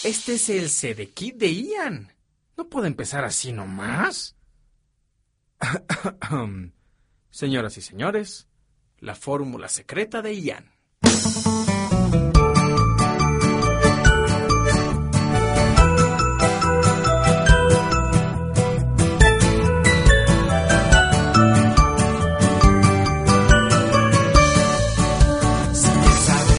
Este es el CD-Kit de Ian. No puedo empezar así nomás. Señoras y señores, la fórmula secreta de Ian.